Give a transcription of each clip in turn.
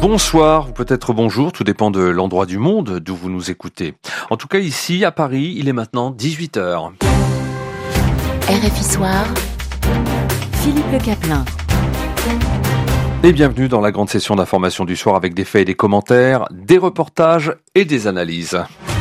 Bonsoir, ou peut-être bonjour, tout dépend de l'endroit du monde d'où vous nous écoutez. En tout cas ici, à Paris, il est maintenant 18h. RFI Soir, Philippe Le Caplin. Et bienvenue dans la grande session d'information du soir avec des faits et des commentaires, des reportages et des analyses.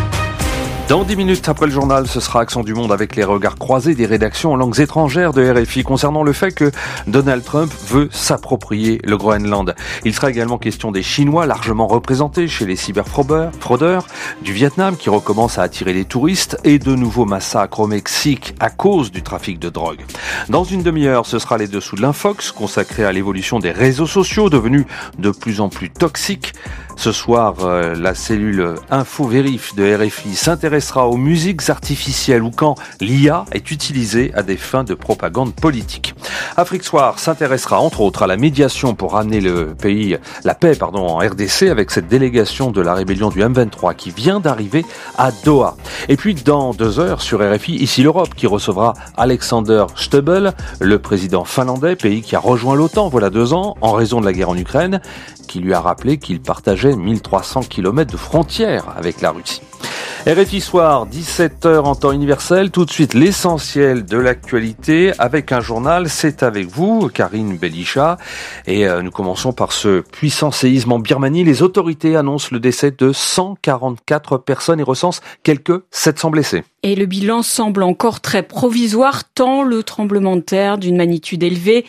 Dans 10 minutes après le journal, ce sera Accent du Monde avec les regards croisés des rédactions en langues étrangères de RFI concernant le fait que Donald Trump veut s'approprier le Groenland. Il sera également question des Chinois largement représentés chez les cyberfraudeurs, du Vietnam qui recommence à attirer les touristes et de nouveaux massacres au Mexique à cause du trafic de drogue. Dans une demi-heure, ce sera les dessous de l'Infox consacré à l'évolution des réseaux sociaux devenus de plus en plus toxiques. Ce soir, la cellule Info-Vérif de RFI s'intéressera aux musiques artificielles ou quand l'IA est utilisée à des fins de propagande politique. Afrique Soir s'intéressera entre autres à la médiation pour ramener la paix en RDC avec cette délégation de la rébellion du M23 qui vient d'arriver à Doha. Et puis dans 2 heures sur RFI, ici l'Europe qui recevra Alexander Stubbel, le président finlandais, pays qui a rejoint l'OTAN voilà 2 ans en raison de la guerre en Ukraine, qui lui a rappelé qu'il partageait 1300 km de frontières avec la Russie. RFI Soir, 17h en temps universel. Tout de suite, l'essentiel de l'actualité avec un journal. C'est avec vous, Karine Belisha. Et nous commençons par ce puissant séisme en Birmanie. Les autorités annoncent le décès de 144 personnes et recensent quelques 700 blessés. Et le bilan semble encore très provisoire tant le tremblement de terre d'une magnitude élevée,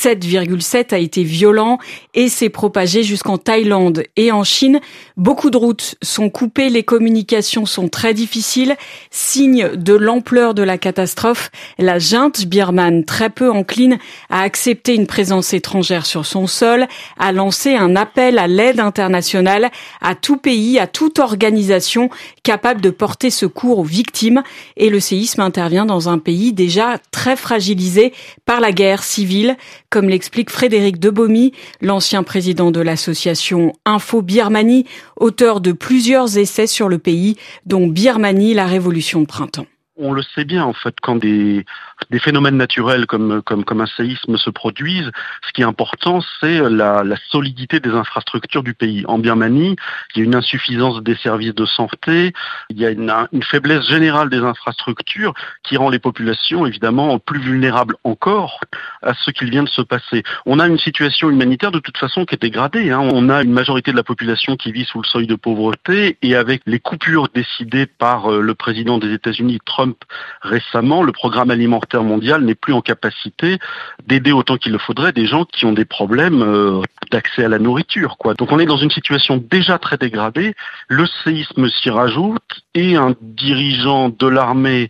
7,7, a été violent et s'est propagé jusqu'en Thaïlande et en Chine. Beaucoup de routes sont coupées, les communications sont très difficiles. Signe de l'ampleur de la catastrophe, la junte birmane, très peu encline à accepter une présence étrangère sur son sol, a lancé un appel à l'aide internationale à tout pays, à toute organisation capable de porter secours aux victimes. Et le séisme intervient dans un pays déjà très fragilisé par la guerre civile, comme l'explique Frédéric Debomy, l'ancien président de l'association Info Birmanie, auteur de plusieurs essais sur le pays, dont Birmanie, la révolution de printemps. On le sait bien, en fait, quand des phénomènes naturels comme un séisme se produisent, ce qui est important, c'est la solidité des infrastructures du pays. En Birmanie, il y a une insuffisance des services de santé, il y a une faiblesse générale des infrastructures qui rend les populations, évidemment, plus vulnérables encore à ce qu'il vient de se passer. On a une situation humanitaire, de toute façon, qui est dégradée. On a une majorité de la population qui vit sous le seuil de pauvreté et avec les coupures décidées par le président des États-Unis, Trump, récemment, le programme alimentaire mondial n'est plus en capacité d'aider autant qu'il le faudrait des gens qui ont des problèmes d'accès à la nourriture, Donc on est dans une situation déjà très dégradée, le séisme s'y rajoute et un dirigeant de l'armée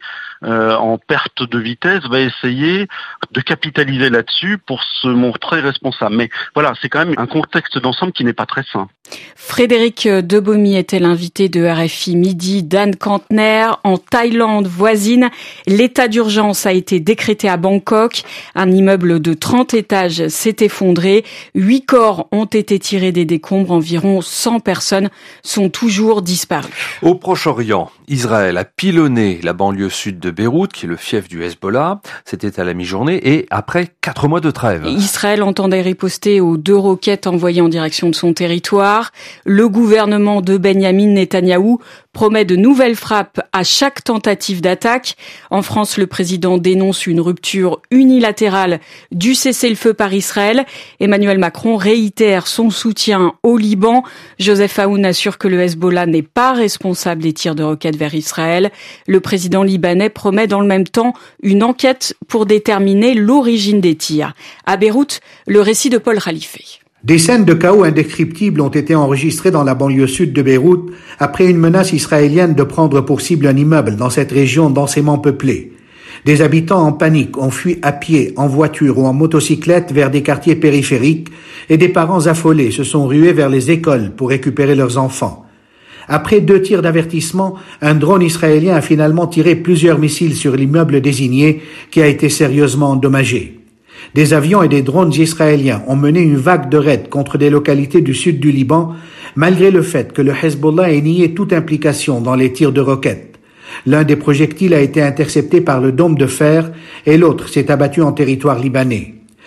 en perte de vitesse va essayer de capitaliser là-dessus pour se montrer responsable. Mais voilà, c'est quand même un contexte d'ensemble qui n'est pas très sain. Frédéric Debomy était l'invité de RFI Midi d'Anne Kantner. En Thaïlande voisine, l'état d'urgence a été décrété à Bangkok. Un immeuble de 30 étages s'est effondré. 8 corps ont été tirés des décombres. Environ 100 personnes sont toujours disparues. Au Proche-Orient, Israël a pilonné la banlieue sud de Beyrouth, qui est le fief du Hezbollah. C'était à la mi-journée et après 4 mois de trêve. Israël entendait riposter aux 2 roquettes envoyées en direction de son territoire. Le gouvernement de Benyamin Netanyahou promet de nouvelles frappes à chaque tentative d'attaque. En France, le président dénonce une rupture unilatérale du cessez-le-feu par Israël. Emmanuel Macron réitère son soutien au Liban. Joseph Aoun assure que le Hezbollah n'est pas responsable des tirs de roquettes vers Israël. Le président libanais promet dans le même temps une enquête pour déterminer l'origine des tirs. À Beyrouth, le récit de Paul Khalife. Des scènes de chaos indescriptibles ont été enregistrées dans la banlieue sud de Beyrouth après une menace israélienne de prendre pour cible un immeuble dans cette région densément peuplée. Des habitants en panique ont fui à pied, en voiture ou en motocyclette vers des quartiers périphériques et des parents affolés se sont rués vers les écoles pour récupérer leurs enfants. Après 2 tirs d'avertissement, un drone israélien a finalement tiré plusieurs missiles sur l'immeuble désigné qui a été sérieusement endommagé. Des avions et des drones israéliens ont mené une vague de raids contre des localités du sud du Liban, malgré le fait que le Hezbollah ait nié toute implication dans les tirs de roquettes. L'un des projectiles a été intercepté par le dôme de fer et l'autre s'est abattu en territoire libanais.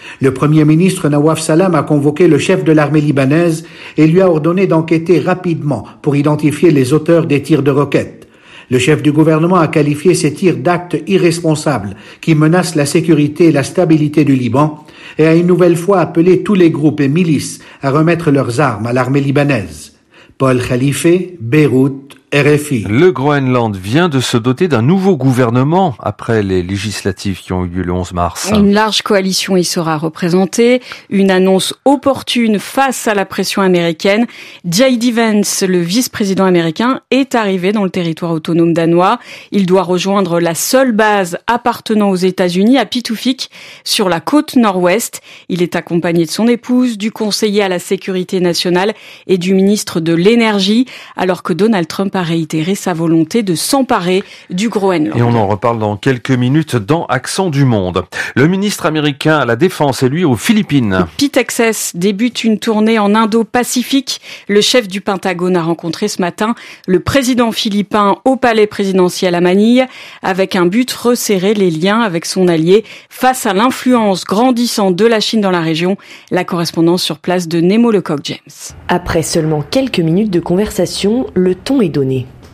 Le Premier ministre Nawaf Salam a convoqué le chef de l'armée libanaise et lui a ordonné d'enquêter rapidement pour identifier les auteurs des tirs de roquettes. Le chef du gouvernement a qualifié ces tirs d'actes irresponsables qui menacent la sécurité et la stabilité du Liban et a une nouvelle fois appelé tous les groupes et milices à remettre leurs armes à l'armée libanaise. Paul Khalife, Beyrouth, RFI. Le Groenland vient de se doter d'un nouveau gouvernement après les législatives qui ont eu lieu le 11 mars. Une large coalition y sera représentée. Une annonce opportune face à la pression américaine. J.D. Vance, le vice-président américain, est arrivé dans le territoire autonome danois. Il doit rejoindre la seule base appartenant aux États-Unis à Pituffik, sur la côte nord-ouest. Il est accompagné de son épouse, du conseiller à la sécurité nationale et du ministre de l'énergie, alors que Donald Trump a réitéré sa volonté de s'emparer du Groenland. Et on en reparle dans quelques minutes dans Accent du Monde. Le ministre américain à la Défense est lui aux Philippines. Pete Hegseth débute une tournée en Indo-Pacifique. Le chef du Pentagone a rencontré ce matin le président philippin au palais présidentiel à Manille, avec un but: resserrer les liens avec son allié face à l'influence grandissante de la Chine dans la région. La correspondance sur place de Nemo Lecoq-James. Après seulement quelques minutes de conversation, le ton est donné.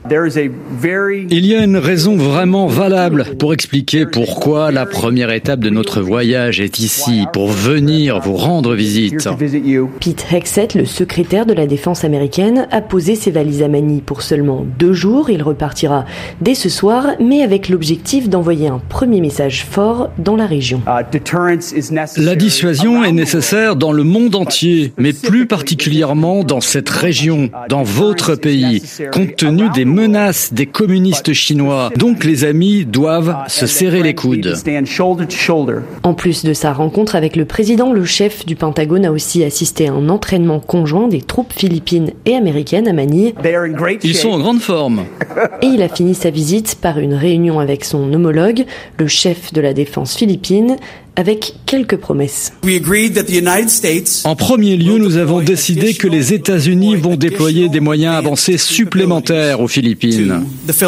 Il y a une raison vraiment valable pour expliquer pourquoi la première étape de notre voyage est ici, pour venir vous rendre visite. Pete Hegseth, le secrétaire de la défense américaine, a posé ses valises à Manille pour seulement 2 jours. Il repartira dès ce soir, mais avec l'objectif d'envoyer un premier message fort dans la région. La dissuasion est nécessaire dans le monde entier, mais plus particulièrement dans cette région, dans votre pays, compte tenu des menaces des communistes chinois. Donc les amis doivent se serrer les coudes. En plus de sa rencontre avec le président, le chef du Pentagone a aussi assisté à un entraînement conjoint des troupes philippines et américaines à Manille. Ils sont en grande forme. Et il a fini sa visite par une réunion avec son homologue, le chef de la défense philippine, avec quelques promesses. En premier lieu, nous avons décidé que les États-Unis vont déployer des moyens avancés supplémentaires aux Philippines.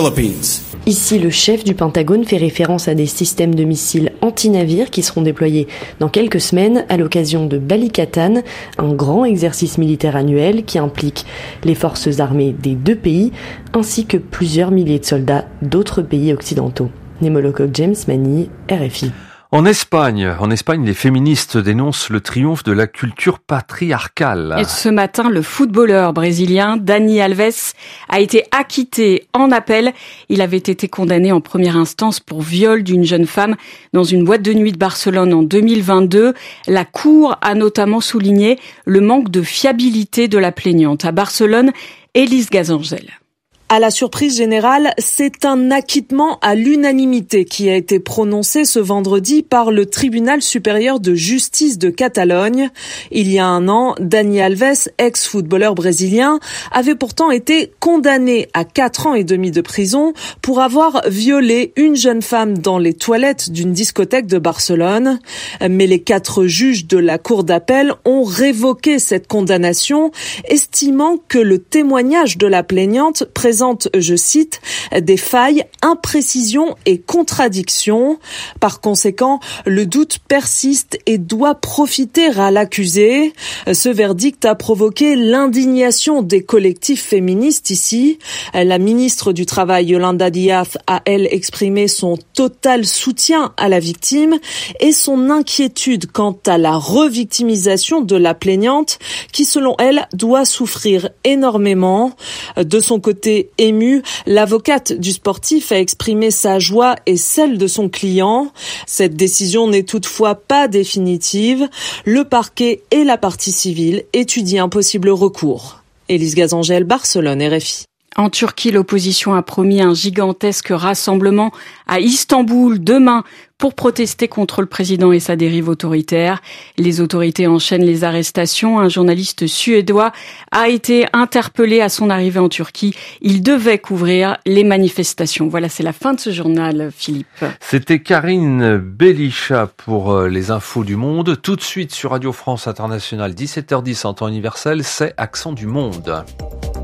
Ici, le chef du Pentagone fait référence à des systèmes de missiles anti-navires qui seront déployés dans quelques semaines à l'occasion de Balikatan, un grand exercice militaire annuel qui implique les forces armées des 2 pays ainsi que plusieurs milliers de soldats d'autres pays occidentaux. Nemo Lecoq-James, Manille, RFI. En Espagne, les féministes dénoncent le triomphe de la culture patriarcale. Et ce matin, le footballeur brésilien Dani Alves a été acquitté en appel. Il avait été condamné en première instance pour viol d'une jeune femme dans une boîte de nuit de Barcelone en 2022. La Cour a notamment souligné le manque de fiabilité de la plaignante. À Barcelone, Élise Gazangel. À la surprise générale, c'est un acquittement à l'unanimité qui a été prononcé ce vendredi par le Tribunal supérieur de justice de Catalogne. Il y a 1 an, Dani Alves, ex-footballeur brésilien, avait pourtant été condamné à 4 ans et demi de prison pour avoir violé une jeune femme dans les toilettes d'une discothèque de Barcelone. Mais les 4 juges de la cour d'appel ont révoqué cette condamnation, estimant que le témoignage de la plaignante présente, je cite, des failles, imprécisions et contradictions. Par conséquent, le doute persiste et doit profiter à l'accusé. Ce verdict a provoqué l'indignation des collectifs féministes ici. La ministre du Travail, Yolanda Díaz, a, elle, exprimé son total soutien à la victime et son inquiétude quant à la revictimisation de la plaignante qui, selon elle, doit souffrir énormément. De son côté, émue, l'avocate du sportif a exprimé sa joie et celle de son client. Cette décision n'est toutefois pas définitive. Le parquet et la partie civile étudient un possible recours. Élise Gazangel, Barcelone, RFI. En Turquie, l'opposition a promis un gigantesque rassemblement à Istanbul demain pour protester contre le président et sa dérive autoritaire. Les autorités enchaînent les arrestations. Un journaliste suédois a été interpellé à son arrivée en Turquie. Il devait couvrir les manifestations. Voilà, c'est la fin de ce journal, Philippe. C'était Karine Belisha pour les infos du monde. Tout de suite sur Radio France Internationale, 17h10 en temps universel, c'est Accent du Monde.